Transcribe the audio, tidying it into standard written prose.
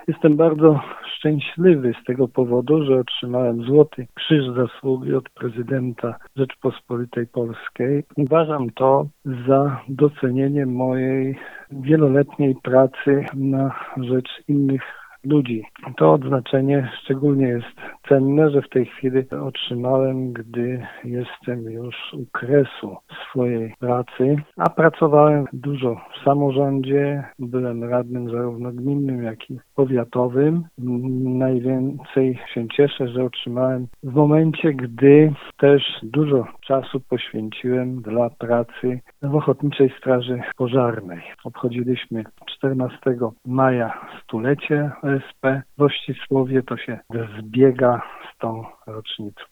Jestem bardzo szczęśliwy z tego powodu, że otrzymałem Złoty Krzyż Zasługi od prezydenta Rzeczpospolitej Polskiej. Uważam to za docenienie mojej wieloletniej pracy na rzecz innych ludzi. To odznaczenie szczególnie jest cenne, że w tej chwili otrzymałem, gdy jestem już u kresu swojej pracy, a pracowałem dużo w samorządzie, byłem radnym zarówno gminnym, jak i powiatowym. Najwięcej się cieszę, że otrzymałem w momencie, gdy też dużo czasu poświęciłem dla pracy w Ochotniczej Straży Pożarnej. Obchodziliśmy 14 maja stulecie OSP w Ościsłowie, to się zbiega z tą rocznicą.